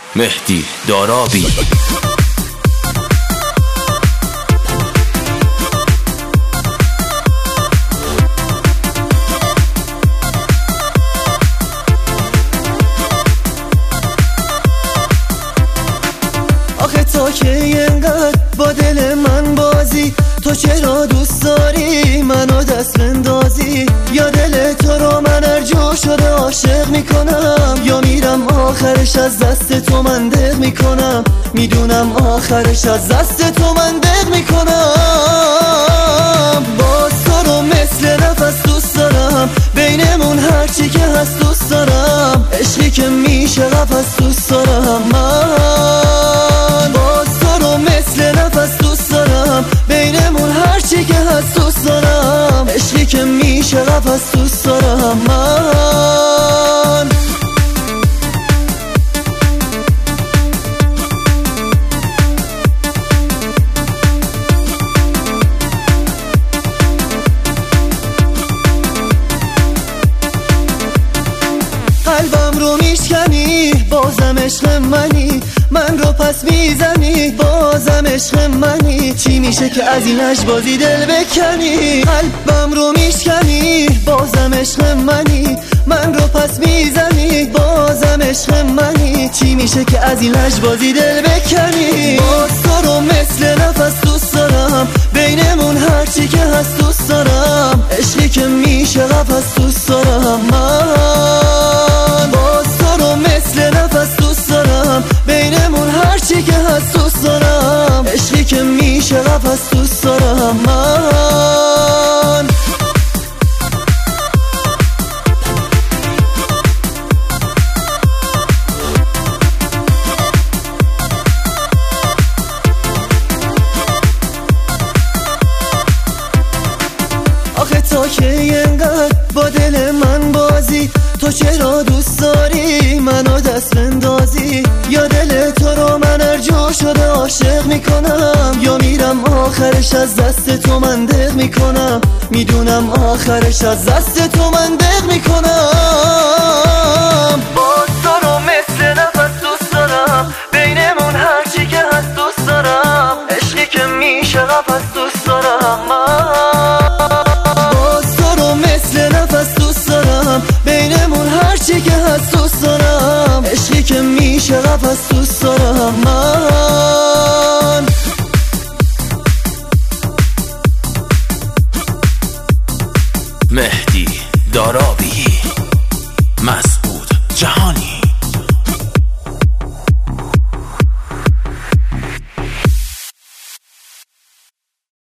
مهدی دارابی. آخه تو که اینقدر با دل من بازی، تو چرا دوست داری منو دست بندازی؟ یا دل تو رو من هر جا شده عاشق میکنم، یا میرم آخرش از دست تو من دق میکنم. میدونم آخرش از دست تو من دق میکنم. باز تو رو مثل نفس دوست دارم، بینمون هرچی که هست دوست دارم. عشقی که میشه قفس دوست دارم من. باز تو رو مثل نفس دوست دارم، بینمون هرچی که هست دوست دارم. عشقی که میشه قفس دوست دارم من. قلبم رو میشکنی، بازم عشق منی. من رو پس میزنی، بازم عشق منی. چی میشه که از این بازی دل بکنی؟ قلبم رو میشکنی، بازم عشق منی. من رو پس میزنی، بازم عشق منی. چی میشه که از این بازی دل بکنی؟ باز تو رو مثل نفس دوست دارم، بینمون هرچی که هست دوست دارم. عشقی که میشه قفس دوست دارم من. باز تو رو مثل نفس دوست دارم، بینمون هرچی که هست دوست دارم. عشقی که میشه قفس دوست دارم من. آخه تو که اینقدر با دل من بازی، تو چرا دوست داری منو دست بندازی؟ یا دل تو رو من هر جا شده عاشق میکنم، یا میرم آخرش از دست تو من دق میکنم. میدونم آخرش از دست تو من دق میکنم. باز تو رو مثل نفس دوست دارم، بینمون هرچی که هست دوست دارم. عشقی که میشه قفس دوست دارم من. باز تو رو مثل نفس دوست دارم، بینمون هرچی که هست دوست دارم. عشقی که میشه قفس دوست دارم من.